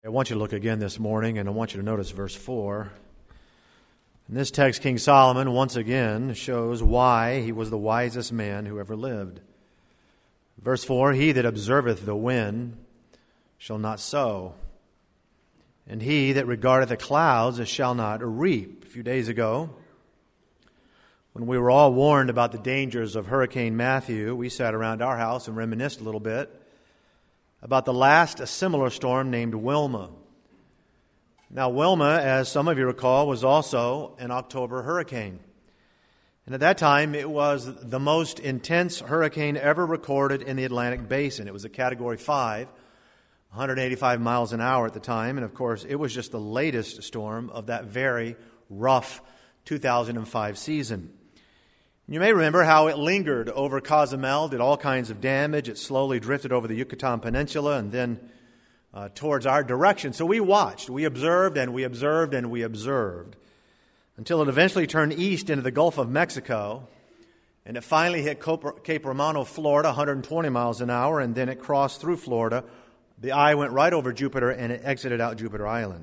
I want you to look again this morning, and I want you to notice verse 4. In this text, King Solomon once again shows why he was the wisest man who ever lived. Verse 4, "He that observeth the wind shall not sow, and he that regardeth the clouds shall not reap." A few days ago, when we were all warned about the dangers of Hurricane Matthew, we sat around our house and reminisced a little bit about the last similar storm named Wilma. Now, Wilma, as some of you recall, was also an October hurricane. And at that time, it was the most intense hurricane ever recorded in the Atlantic Basin. It was a Category 5, 185 miles an hour at the time. And, of course, it was just the latest storm of that very rough 2005 season. You may remember how it lingered over Cozumel, did all kinds of damage. It slowly drifted over the Yucatan Peninsula and then towards our direction. So we watched, we observed, and we observed, and we observed until it eventually turned east into the Gulf of Mexico, and it finally hit Cape Romano, Florida, 120 miles an hour, and then it crossed through Florida. The eye went right over Jupiter, and it exited out Jupiter Island.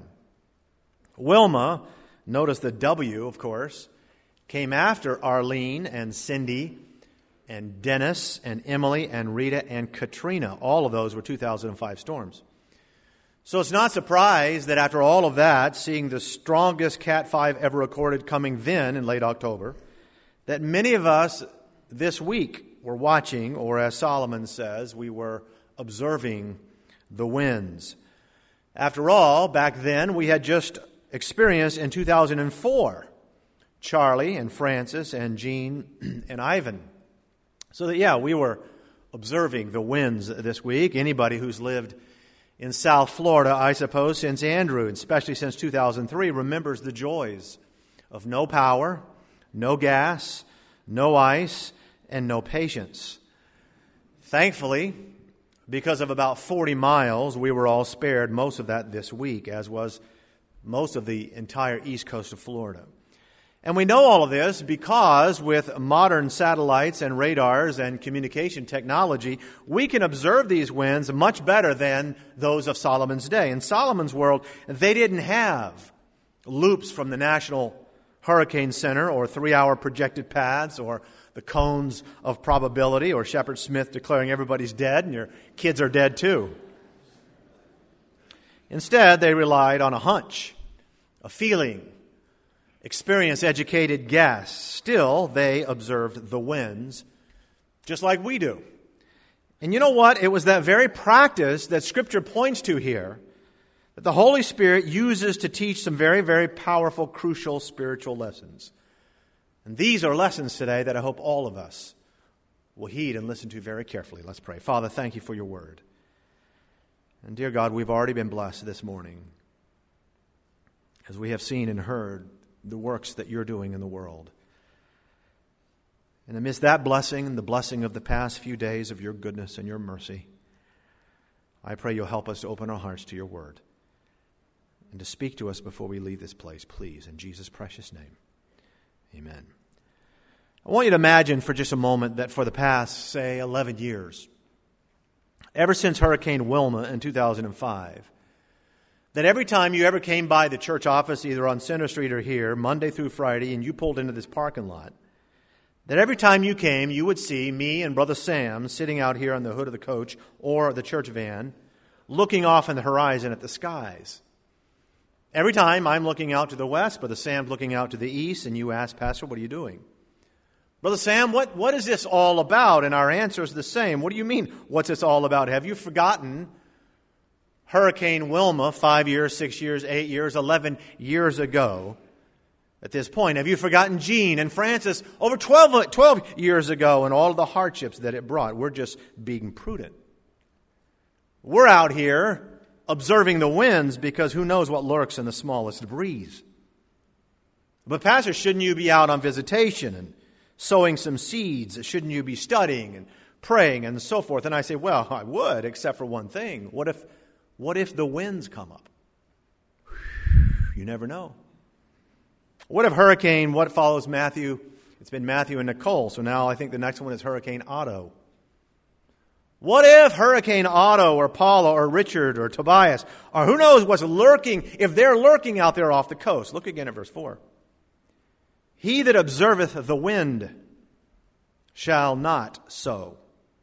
Wilma, notice the W, of course, came after Arlene and Cindy and Dennis and Emily and Rita and Katrina. All of those were 2005 storms. So it's not surprised that after all of that, seeing the strongest Cat 5 ever recorded coming then in late October, that many of us this week were watching, or as Solomon says, we were observing the winds. After all, back then we had just experienced in 2004 Charlie and Francis and Jean and Ivan. So that, we were observing the winds this week. Anybody who's lived in South Florida, I suppose, since Andrew, especially since 2003, remembers the joys of no power, no gas, no ice, and no patience. Thankfully, because of about 40 miles, we were all spared most of that this week, as was most of the entire east coast of Florida. And we know all of this because with modern satellites and radars and communication technology, we can observe these winds much better than those of Solomon's day. In Solomon's world, they didn't have loops from the National Hurricane Center or 3-hour projected paths or the cones of probability or Shepard Smith declaring everybody's dead and your kids are dead too. Instead, they relied on a hunch, a feeling, experience-educated guess. Still, they observed the winds just like we do. And you know what? It was that very practice that Scripture points to here that the Holy Spirit uses to teach some very, very powerful, crucial spiritual lessons. And these are lessons today that I hope all of us will heed and listen to very carefully. Let's pray. Father, thank you for your word. And dear God, we've already been blessed this morning as we have seen and heard the works that you're doing in the world. And amidst that blessing and the blessing of the past few days of your goodness and your mercy, I pray you'll help us to open our hearts to your word and to speak to us before we leave this place, please, in Jesus' precious name. Amen. I want you to imagine for just a moment that for the past, say, 11 years, ever since Hurricane Wilma in 2005, that every time you ever came by the church office, either on Center Street or here, Monday through Friday, and you pulled into this parking lot, that every time you came, you would see me and Brother Sam sitting out here on the hood of the coach or the church van, looking off in the horizon at the skies. Every time I'm looking out to the west, Brother Sam's looking out to the east, and you ask, Pastor, what are you doing? Brother Sam, what is this all about? And our answer is the same. What do you mean, what's this all about? Have you forgotten Hurricane Wilma 5 years, 6 years, 8 years, 11 years ago at this point? Have you forgotten Jean and Francis over 12 years ago and all of the hardships that it brought? We're just being prudent. We're out here observing the winds because who knows what lurks in the smallest breeze. But Pastor, shouldn't you be out on visitation and sowing some seeds? Shouldn't you be studying and praying and so forth? And I say, well, I would, except for one thing. What if the winds come up? You never know. What if what follows Matthew? It's been Matthew and Nicole, so now I think the next one is Hurricane Otto. What if Hurricane Otto or Paula or Richard or Tobias, or who knows what's lurking, if they're lurking out there off the coast? Look again at verse 4. He that observeth the wind shall not sow,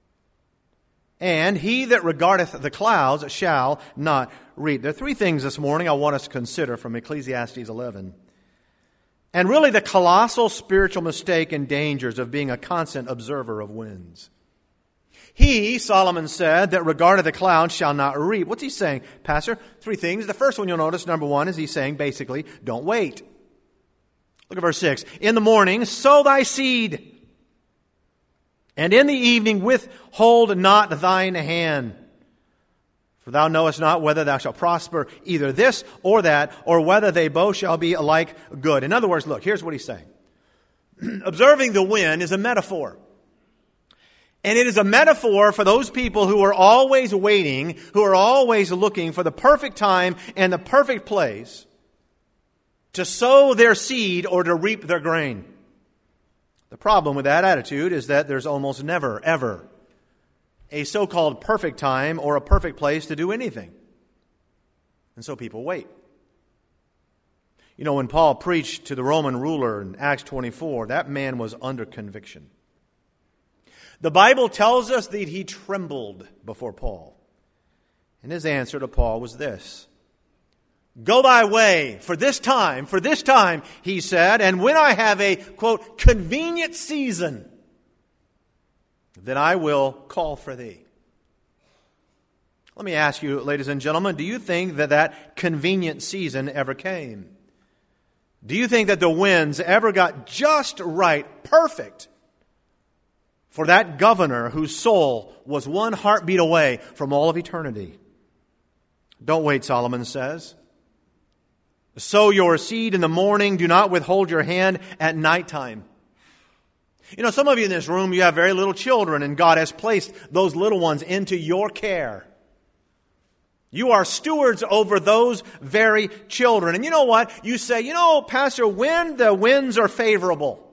and he that regardeth the clouds shall not reap. There are three things this morning I want us to consider from Ecclesiastes 11. And really the colossal spiritual mistake and dangers of being a constant observer of winds. He, Solomon said, that regardeth the clouds shall not reap. What's he saying, Pastor? Three things. The first one you'll notice, number one, is he's saying basically, don't wait. Look at verse 6. In the morning sow thy seed, and in the evening withhold not thine hand. For thou knowest not whether thou shalt prosper either this or that, or whether they both shall be alike good. In other words, look, here's what he's saying. Observing the wind is a metaphor. And it is a metaphor for those people who are always waiting, who are always looking for the perfect time and the perfect place to sow their seed or to reap their grain. The problem with that attitude is that there's almost never, ever a so-called perfect time or a perfect place to do anything. And so people wait. You know, when Paul preached to the Roman ruler in Acts 24, that man was under conviction. The Bible tells us that he trembled before Paul. And his answer to Paul was this. Go thy way for this time, he said, and when I have a, quote, convenient season, then I will call for thee. Let me ask you, ladies and gentlemen, do you think that that convenient season ever came? Do you think that the winds ever got just right, perfect, for that governor whose soul was one heartbeat away from all of eternity? Don't wait, Solomon says. Sow your seed in the morning. Do not withhold your hand at nighttime. You know, some of you in this room, you have very little children, and God has placed those little ones into your care. You are stewards over those very children. And you know what? You say, Pastor, when the winds are favorable,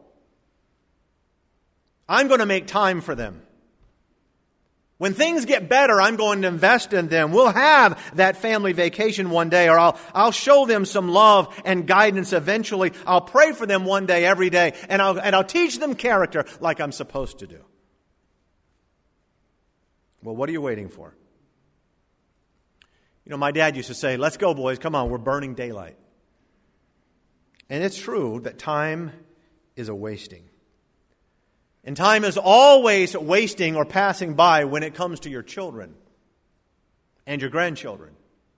I'm going to make time for them. When things get better, I'm going to invest in them. We'll have that family vacation one day, or I'll show them some love and guidance eventually. I'll pray for them one day, every day, and I'll teach them character like I'm supposed to do. Well, what are you waiting for? You know, my dad used to say, let's go, boys, come on, we're burning daylight. And it's true that time is a wasting. And time is always wasting or passing by when it comes to your children and your grandchildren.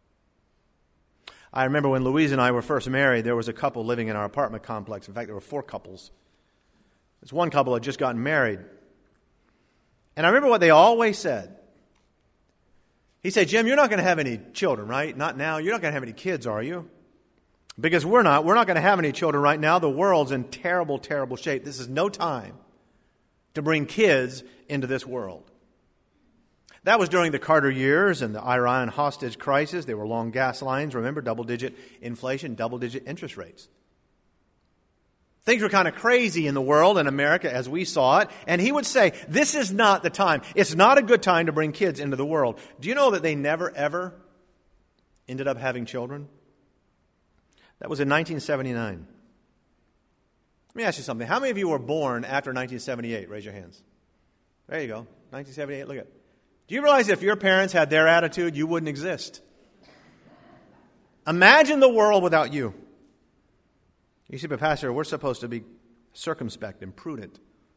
I remember when Louise and I were first married, there was a couple living in our apartment complex. In fact, there were 4 couples. This one couple had just gotten married. And I remember what they always said. He said, Jim, you're not going to have any children, right? Not now. You're not going to have any kids, are you? Because we're not. We're not going to have any children right now. The world's in terrible, terrible shape. This is no time to bring kids into this world. That was during the Carter years and the Iran hostage crisis. There were long gas lines. Remember, double-digit inflation, double-digit interest rates. Things were kind of crazy in the world, in America, as we saw it. And he would say, this is not the time. It's not a good time to bring kids into the world. Do you know that they never, ever ended up having children? That was in 1979. Let me ask you something. How many of you were born after 1978? Raise your hands. There you go. 1978. Look at it. Do you realize if your parents had their attitude, you wouldn't exist? Imagine the world without you. You see, but Pastor, we're supposed to be circumspect and prudent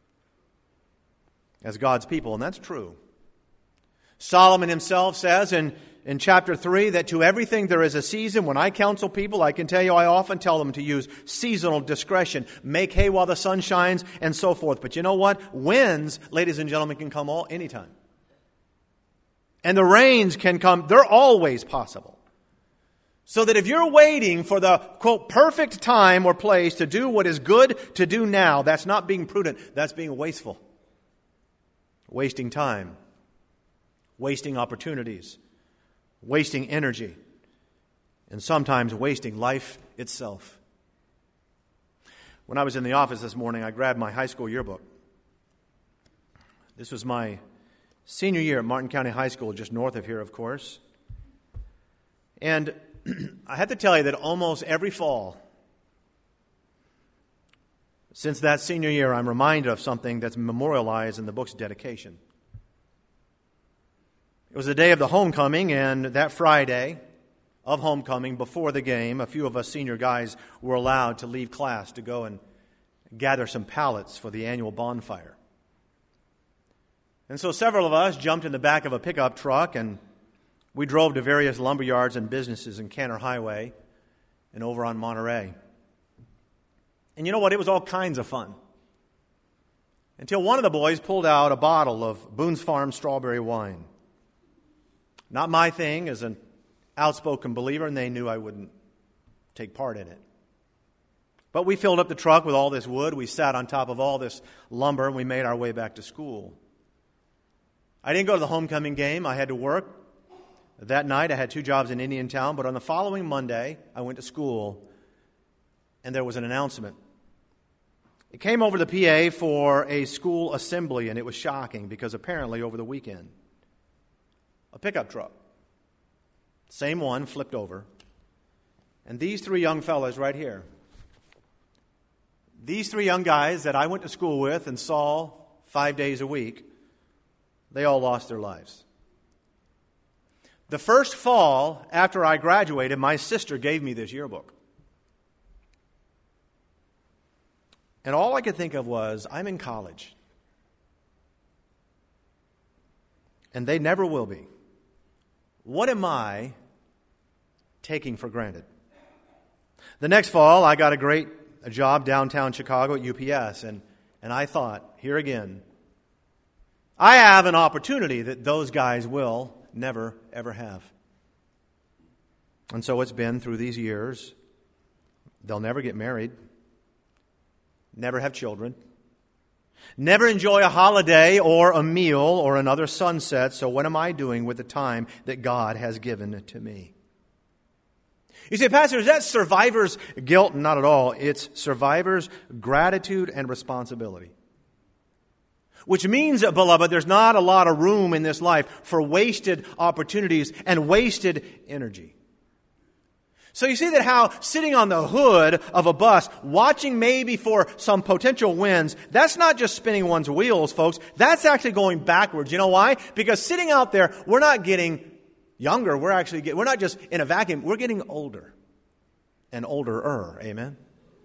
as God's people, and that's true. Solomon himself says in chapter 3 that to everything there is a season. When I counsel people, I can tell you I often tell them to use seasonal discretion, make hay while the sun shines, and so forth. But you know what? Winds, ladies and gentlemen, can come anytime. And the rains can come. They're always possible. So that if you're waiting for the, quote, perfect time or place to do what is good to do now, that's not being prudent. That's being wasteful. Wasting time. Wasting opportunities. Wasting energy. And sometimes wasting life itself. When I was in the office this morning, I grabbed my high school yearbook. This was my Senior year at Martin County High School, just north of here, of course. And I have to tell you that almost every fall, since that senior year, I'm reminded of something that's memorialized in the book's dedication. It was the day of the homecoming, and that Friday of homecoming, before the game, a few of us senior guys were allowed to leave class to go and gather some pallets for the annual bonfire. And so several of us jumped in the back of a pickup truck, and we drove to various lumber yards and businesses in Canner Highway and over on Monterey. And you know what? It was all kinds of fun. Until one of the boys pulled out a bottle of Boone's Farm strawberry wine. Not my thing as an outspoken believer, and they knew I wouldn't take part in it. But we filled up the truck with all this wood. We sat on top of all this lumber, and we made our way back to school. I didn't go to the homecoming game. I had to work. That night, I had 2 jobs in Indiantown, but on the following Monday, I went to school, and there was an announcement. It came over the PA for a school assembly, and it was shocking because apparently over the weekend, a pickup truck, same one, flipped over, and these 3 young fellas right here, these 3 young guys that I went to school with and saw 5 days a week, they all lost their lives. The first fall after I graduated, my sister gave me this yearbook. And all I could think of was, I'm in college. And they never will be. What am I taking for granted? The next fall, I got a job downtown Chicago at UPS, and I thought, here again, I have an opportunity that those guys will never, ever have. And so it's been through these years. They'll never get married, never have children, never enjoy a holiday or a meal or another sunset. So what am I doing with the time that God has given to me? You say, Pastor, is that survivor's guilt? Not at all. It's survivor's gratitude and responsibility. Which means, beloved, there's not a lot of room in this life for wasted opportunities and wasted energy. So you see that how sitting on the hood of a bus, watching maybe for some potential wins, that's not just spinning one's wheels, folks. That's actually going backwards. You know why? Because sitting out there, we're not getting younger. We're not just in a vacuum. We're getting older and older-er. Amen?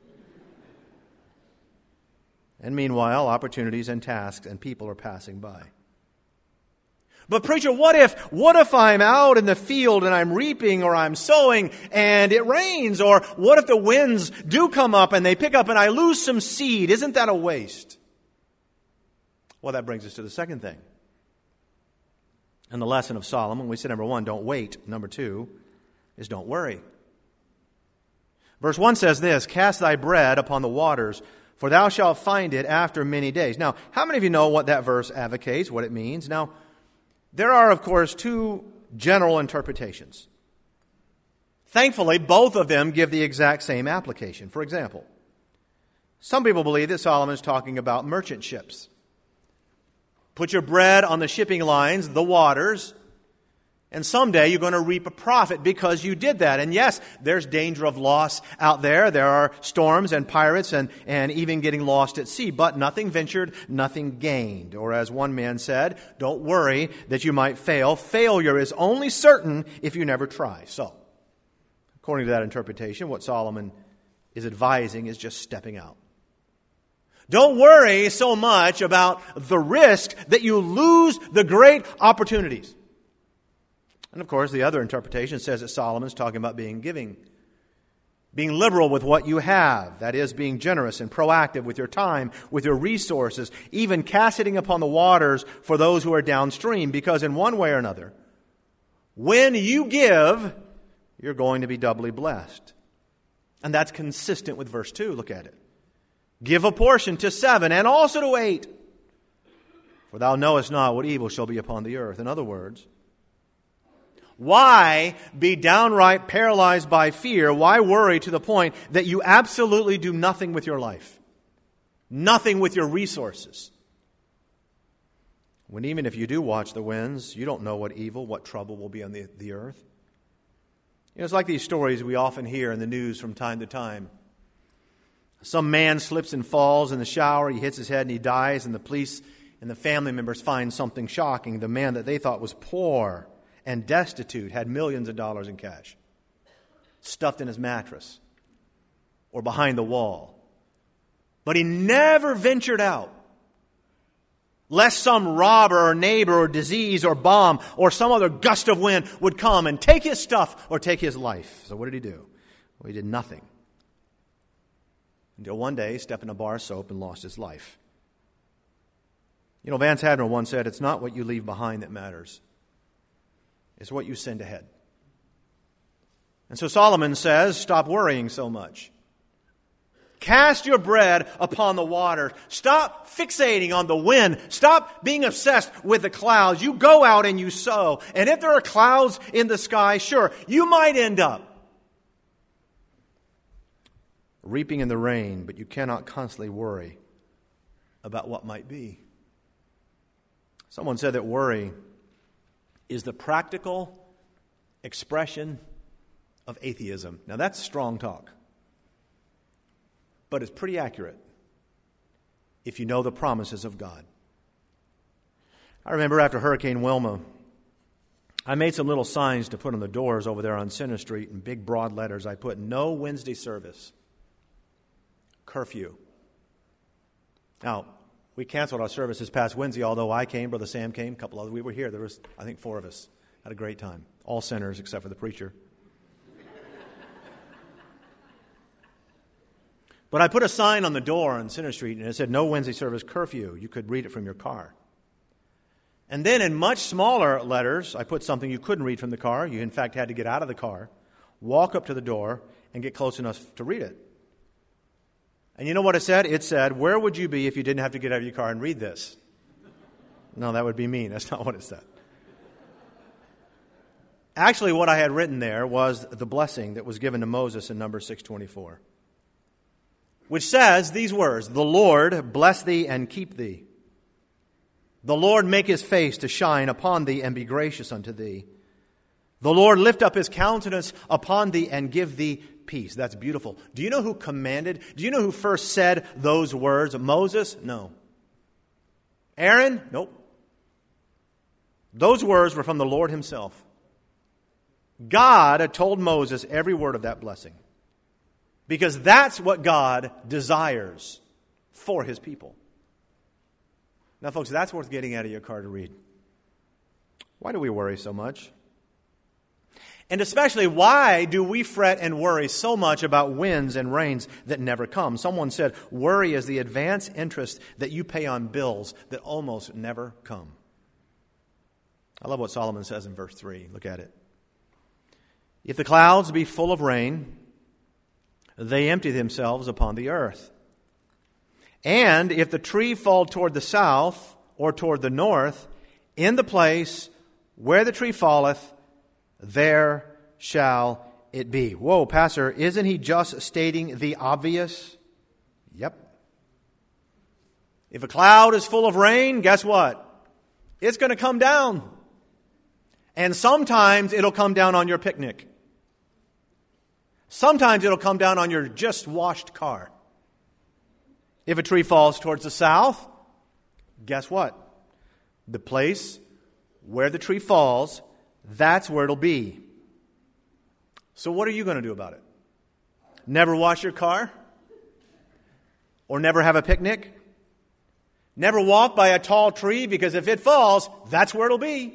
And meanwhile, opportunities and tasks and people are passing by. But preacher, what if I'm out in the field and I'm reaping or I'm sowing and it rains? Or what if the winds do come up and they pick up and I lose some seed? Isn't that a waste? Well, that brings us to the second thing. In the lesson of Solomon, we said, number 1, don't wait. Number 2 is don't worry. Verse 1 says this, cast thy bread upon the waters, for thou shalt find it after many days. Now, how many of you know what that verse advocates, what it means? Now, there are, of course, 2 general interpretations. Thankfully, both of them give the exact same application. For example, some people believe that Solomon is talking about merchant ships. Put your bread on the shipping lines, the waters, and someday you're going to reap a profit because you did that. And yes, there's danger of loss out there. There are storms and pirates and even getting lost at sea. But nothing ventured, nothing gained. Or as one man said, don't worry that you might fail. Failure is only certain if you never try. So, according to that interpretation, what Solomon is advising is just stepping out. Don't worry so much about the risk that you lose the great opportunities. And of course, the other interpretation says that Solomon's talking about being giving, being liberal with what you have. That is, being generous and proactive with your time, with your resources, even casting upon the waters for those who are downstream. Because in one way or another, when you give, you're going to be doubly blessed. And that's consistent with verse 2. Look at it. Give a portion to 7 and also to 8. For thou knowest not what evil shall be upon the earth. In other words, why be downright paralyzed by fear? Why worry to the point that you absolutely do nothing with your life? Nothing with your resources? when even if you do watch the winds, you don't know what evil, what trouble will be on the earth. It's like these stories we often hear in the news from time to time. Some man slips and falls in the shower, he hits his head and he dies, and the police and the family members find something shocking. The man that they thought was poor and destitute had millions of dollars in cash, stuffed in his mattress or behind the wall. But he never ventured out, lest some robber or neighbor or disease or bomb or some other gust of wind would come and take his stuff or take his life. So what did he do? Well, he did nothing. Until one day he stepped in a bar of soap and lost his life. Vance Havner once said, it's not what you leave behind that matters. It's what you send ahead. And so Solomon says, stop worrying so much. Cast your bread upon the water. Stop fixating on the wind. Stop being obsessed with the clouds. You go out and you sow. And if there are clouds in the sky, sure, you might end up reaping in the rain, but you cannot constantly worry about what might be. Someone said that worry is the practical expression of atheism. Now that's strong talk, but it's pretty accurate if you know the promises of God. I remember after Hurricane Wilma, I made some little signs to put on the doors over there on Center Street in big broad letters. I put no Wednesday service, curfew. Now, we canceled our service this past Wednesday, although I came, Brother Sam came, a couple others. We were here. There was, I think, 4 of us. Had a great time. All sinners except for the preacher. But I put a sign on the door on Center Street, and it said, no Wednesday service, curfew. You could read it from your car. And then in much smaller letters, I put something you couldn't read from the car. You, in fact, had to get out of the car, walk up to the door, and get close enough to read it. And you know what it said? It said, where would you be if you didn't have to get out of your car and read this? No, that would be mean. That's not what it said. Actually, what I had written there was the blessing that was given to Moses in Numbers 6:24, which says these words, the Lord bless thee and keep thee. The Lord make his face to shine upon thee and be gracious unto thee. The Lord lift up his countenance upon thee and give thee peace. That's beautiful. Do you know who commanded? Do you know who first said those words? Moses? No. Aaron? Nope. Those words were from the Lord himself. God had told Moses every word of that blessing, because that's what God desires for his people. Now, folks, that's worth getting out of your car to read. Why do we worry so much? And especially, why do we fret and worry so much about winds and rains that never come? Someone said, worry is the advance interest that you pay on bills that almost never come. I love what Solomon says in verse 3. Look at it. If the clouds be full of rain, they empty themselves upon the earth. And if the tree fall toward the south or toward the north, in the place where the tree falleth, there shall it be. Whoa, Pastor, isn't he just stating the obvious? Yep. If a cloud is full of rain, guess what? It's going to come down. And sometimes it'll come down on your picnic. Sometimes it'll come down on your just washed car. If a tree falls towards the south, guess what? The place where the tree falls, that's where it'll be. So what are you going to do about it? Never wash your car? Or never have a picnic? Never walk by a tall tree, because if it falls, that's where it'll be.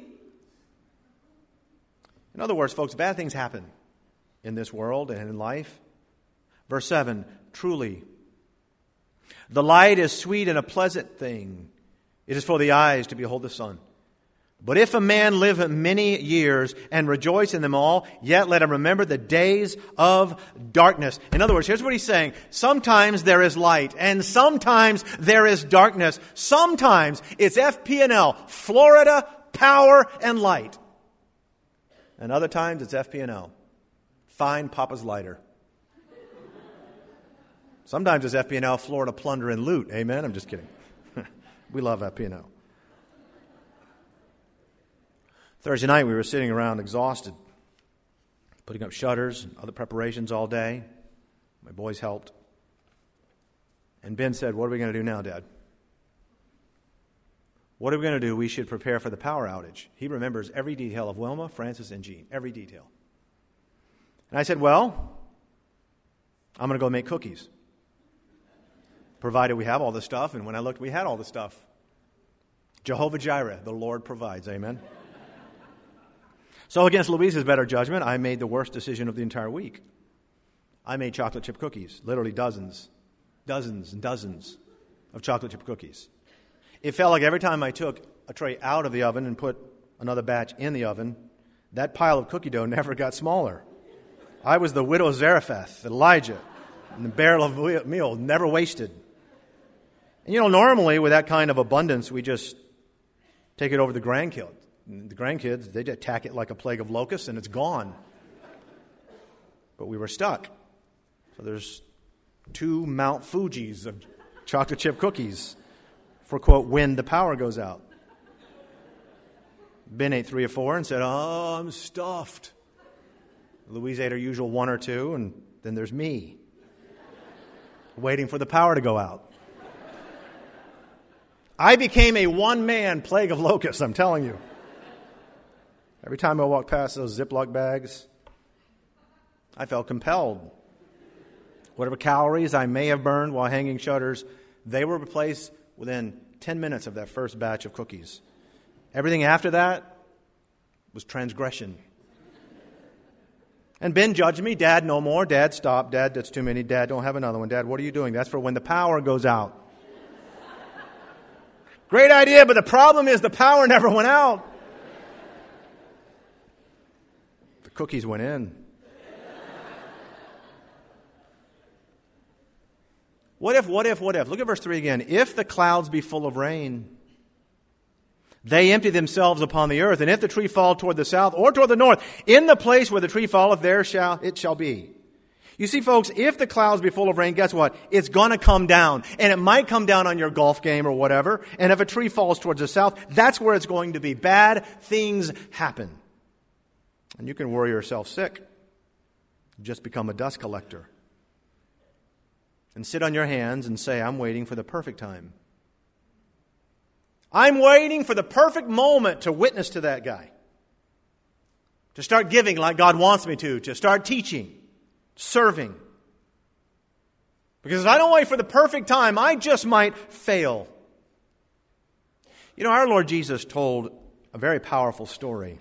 In other words, folks, bad things happen in this world and in life. Verse 7, truly, the light is sweet and a pleasant thing. It is for the eyes to behold the sun. But if a man live many years and rejoice in them all, yet let him remember the days of darkness. In other words, here's what he's saying. Sometimes there is light, and sometimes there is darkness. Sometimes it's FP&L, Florida, power and light. And other times it's FP&L, find Papa's lighter. Sometimes it's FP&L, Florida, plunder and loot. Amen? I'm just kidding. We love FP&L. Thursday night we were sitting around exhausted, putting up shutters and other preparations all day. My boys helped. And Ben said, "What are we going to do now, Dad?" What are we going to do? We should prepare for the power outage. He remembers every detail of Wilma, Francis, and Jean. Every detail. And I said, "Well, I'm going to go make cookies. Provided we have all the stuff." And when I looked, we had all the stuff. Jehovah Jireh, the Lord provides. Amen. So against Louise's better judgment, I made the worst decision of the entire week. I made chocolate chip cookies. Literally dozens and dozens of chocolate chip cookies. It felt like every time I took a tray out of the oven and put another batch in the oven, that pile of cookie dough never got smaller. I was the widow of Zarephath, Elijah, and the barrel of meal never wasted. And normally with that kind of abundance, we just take it over to the grandkids. The grandkids, they just attack it like a plague of locusts and it's gone. But we were stuck. So there's 2 Mount Fujis of chocolate chip cookies for, quote, when the power goes out. Ben ate 3 or 4 and said, "Oh, I'm stuffed." Louise ate her usual 1 or 2, and then there's me, waiting for the power to go out. I became a one-man plague of locusts, I'm telling you. Every time I walked past those Ziploc bags, I felt compelled. Whatever calories I may have burned while hanging shutters, they were replaced within 10 minutes of that first batch of cookies. Everything after that was transgression. And Ben judged me. "Dad, no more. Dad, stop. Dad, that's too many. Dad, don't have another one. Dad, what are you doing? That's for when the power goes out." Great idea, but the problem is the power never went out. The cookies went in. What if? Look at verse 3 again. "If the clouds be full of rain, they empty themselves upon the earth. And if the tree fall toward the south or toward the north, in the place where the tree falleth, there it shall be." You see, folks, if the clouds be full of rain, guess what? It's going to come down. And it might come down on your golf game or whatever. And if a tree falls towards the south, that's where it's going to be. Bad things happen. And you can worry yourself sick. Just become a dust collector. And sit on your hands and say, "I'm waiting for the perfect time. I'm waiting for the perfect moment to witness to that guy. To start giving like God wants me to start teaching, serving. Because if I don't wait for the perfect time, I just might fail." Our Lord Jesus told a very powerful story.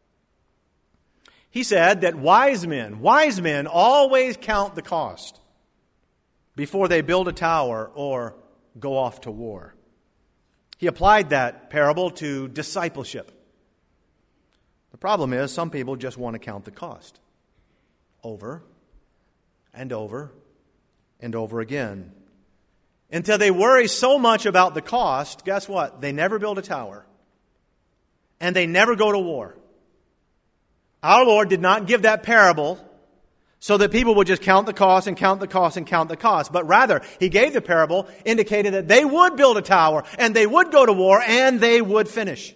He said that wise men always count the cost before they build a tower or go off to war. He applied that parable to discipleship. The problem is some people just want to count the cost over and over and over again until they worry so much about the cost, guess what? They never build a tower and they never go to war. Our Lord did not give that parable so that people would just count the cost and count the cost and count the cost. But rather, He gave the parable indicating that they would build a tower and they would go to war and they would finish.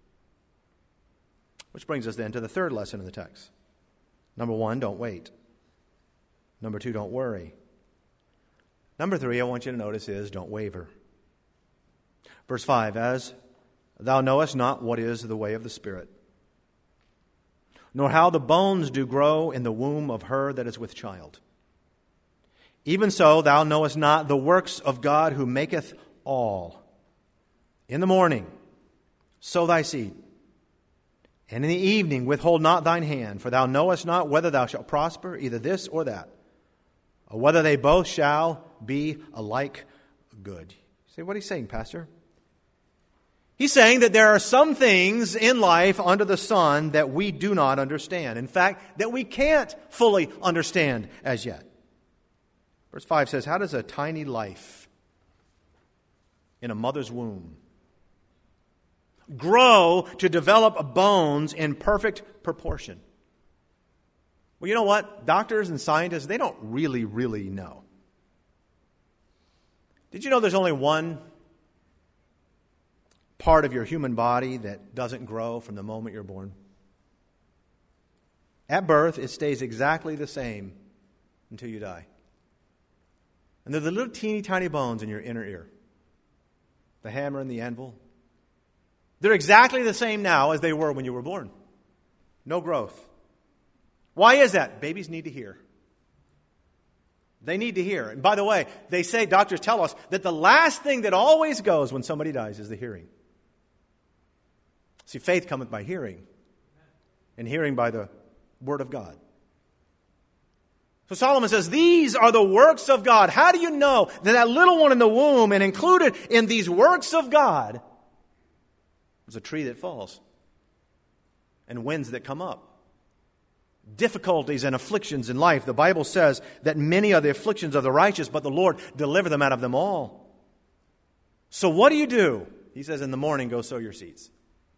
Which brings us then to the third lesson in the text. Number 1, don't wait. Number 2, don't worry. Number 3, I want you to notice is don't waver. Verse 5, "As thou knowest not what is the way of the Spirit, nor how the bones do grow in the womb of her that is with child. Even so, thou knowest not the works of God who maketh all. In the morning, sow thy seed, and in the evening withhold not thine hand, for thou knowest not whether thou shalt prosper, either this or that, or whether they both shall be alike good." You say, what are you saying, Pastor? He's saying that there are some things in life under the sun that we do not understand. In fact, that we can't fully understand as yet. Verse 5 says, "How does a tiny life in a mother's womb grow to develop bones in perfect proportion?" Well, you know what? Doctors and scientists, they don't really know. Did you know there's only one part of your human body that doesn't grow from the moment you're born? At birth, it stays exactly the same until you die. And they're the little teeny tiny bones in your inner ear. The hammer and the anvil. They're exactly the same now as they were when you were born. No growth. Why is that? Babies need to hear. They need to hear. And by the way, they say, doctors tell us, that the last thing that always goes when somebody dies is the hearing. See, faith cometh by hearing, and hearing by the Word of God. So Solomon says, these are the works of God. How do you know that that little one in the womb, and included in these works of God, was a tree that falls and winds that come up? Difficulties and afflictions in life. The Bible says that many are the afflictions of the righteous, but the Lord deliver them out of them all. So what do? He says, in the morning, go sow your seeds.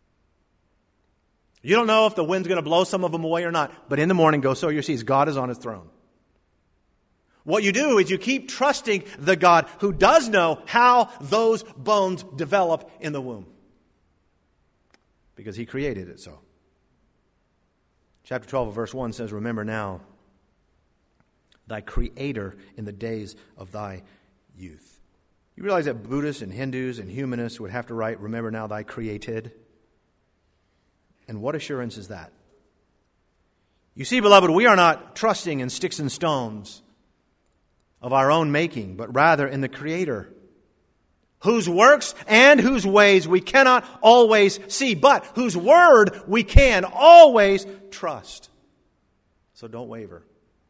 You don't know if the wind's going to blow some of them away or not, but in the morning, go sow your seeds. God is on His throne. What you do is you keep trusting the God who does know how those bones develop in the womb, because He created it so. Chapter 12 of verse 1 says, remember now thy Creator in the days of thy youth. You realize that Buddhists and Hindus and humanists would have to write, remember now thy created? And what assurance is that? You see, beloved, we are not trusting in sticks and stones of our own making, but rather in the Creator, whose works and whose ways we cannot always see, but whose word we can always trust. So don't waver.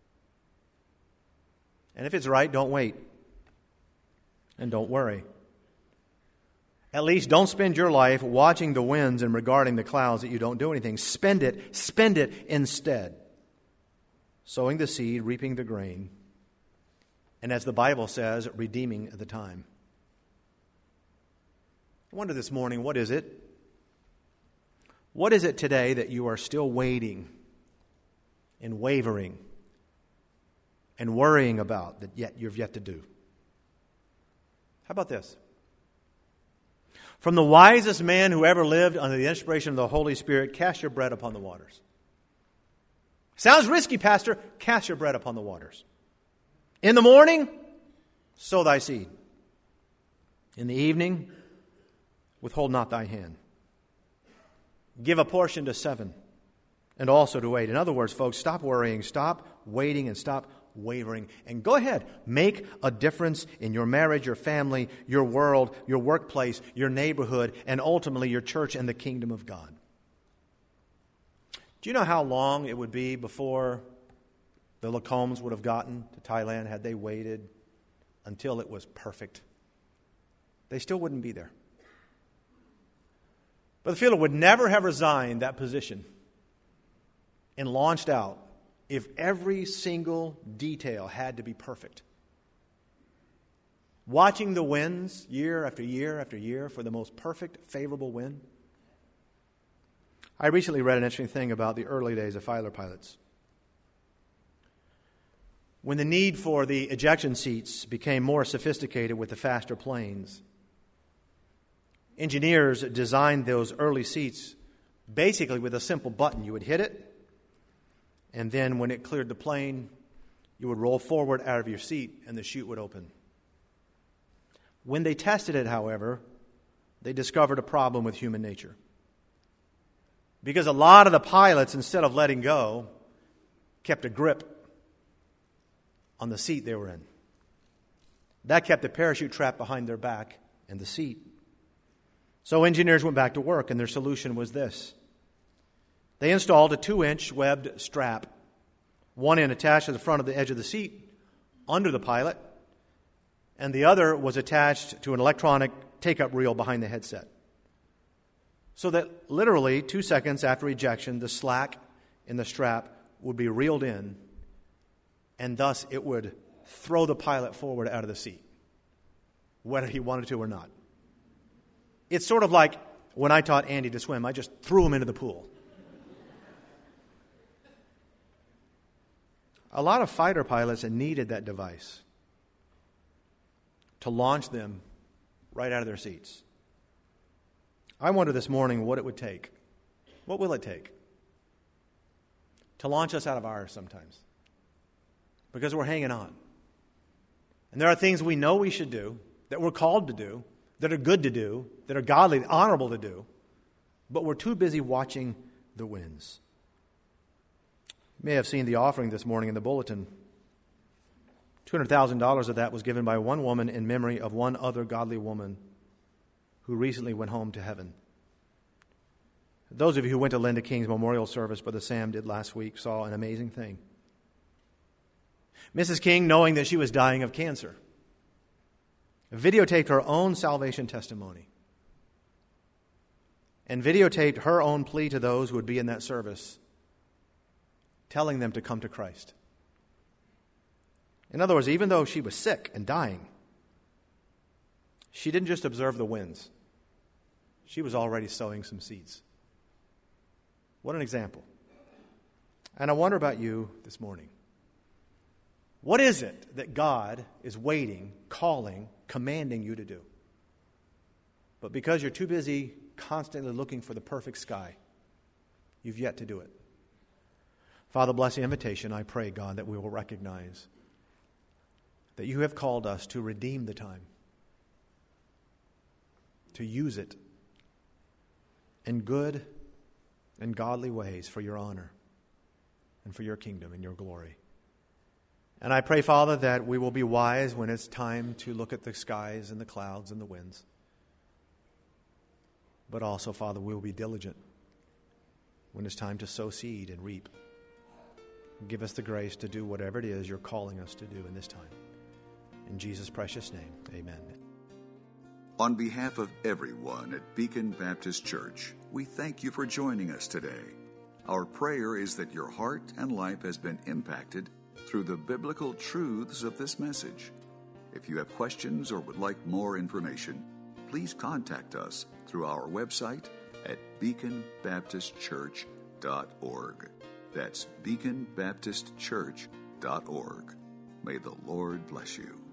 And if it's right, don't wait. And don't worry. At least don't spend your life watching the winds and regarding the clouds that you don't do anything. Spend it instead. Sowing the seed, reaping the grain, and as the Bible says, redeeming the time. I wonder this morning, what is it? What is it today that you are still waiting and wavering and worrying about that yet you've yet to do? How about this? From the wisest man who ever lived under the inspiration of the Holy Spirit, cast your bread upon the waters. Sounds risky, Pastor. Cast your bread upon the waters. In the morning, sow thy seed. In the evening, withhold not thy hand. Give a portion to 7 and also to 8. In other words, folks, stop worrying, stop waiting, and stop wavering. And go ahead, make a difference in your marriage, your family, your world, your workplace, your neighborhood, and ultimately your church and the kingdom of God. Do you know how long it would be before the Lacombs would have gotten to Thailand had they waited until it was perfect? They still wouldn't be there. Brother Fielder would never have resigned that position and launched out if every single detail had to be perfect. Watching the winds year after year after year for the most perfect, favorable wind. I recently read an interesting thing about the early days of fighter pilots. When the need for the ejection seats became more sophisticated with the faster planes, engineers designed those early seats basically with a simple button. You would hit it, and then when it cleared the plane, you would roll forward out of your seat and the chute would open. When they tested it, however, they discovered a problem with human nature. Because a lot of the pilots, instead of letting go, kept a grip on the seat they were in. That kept the parachute trapped behind their back and the seat. So engineers went back to work, and their solution was this. They installed a 2-inch webbed strap, one end attached to the front of the edge of the seat under the pilot, and the other was attached to an electronic take-up reel behind the headset. So that literally 2 seconds after ejection, the slack in the strap would be reeled in, and thus it would throw the pilot forward out of the seat, whether he wanted to or not. It's sort of like when I taught Andy to swim, I just threw him into the pool. A lot of fighter pilots needed that device to launch them right out of their seats. I wonder this morning what it would take. What will it take to launch us out of ours sometimes? Because we're hanging on. And there are things we know we should do, that we're called to do, that are good to do, that are godly, honorable to do, but we're too busy watching the winds. You may have seen the offering this morning in the bulletin. $200,000 of that was given by one woman in memory of one other godly woman who recently went home to heaven. Those of you who went to Linda King's memorial service, Brother Sam did last week, saw an amazing thing. Mrs. King, knowing that she was dying of cancer, videotaped her own salvation testimony and videotaped her own plea to those who would be in that service, telling them to come to Christ. In other words, even though she was sick and dying, she didn't just observe the winds. She was already sowing some seeds. What an example. And I wonder about you this morning. What is it that God is waiting, calling, commanding you to do? But because you're too busy constantly looking for the perfect sky, you've yet to do it. Father, bless the invitation. I pray, God, that we will recognize that you have called us to redeem the time, to use it in good and godly ways for your honor and for your kingdom and your glory. And I pray, Father, that we will be wise when it's time to look at the skies and the clouds and the winds. But also, Father, we will be diligent when it's time to sow seed and reap. Give us the grace to do whatever it is you're calling us to do in this time. In Jesus' precious name, amen. On behalf of everyone at Beacon Baptist Church, we thank you for joining us today. Our prayer is that your heart and life has been impacted through the biblical truths of this message. If you have questions or would like more information, please contact us through our website at beaconbaptistchurch.org. That's beaconbaptistchurch.org. May the Lord bless you.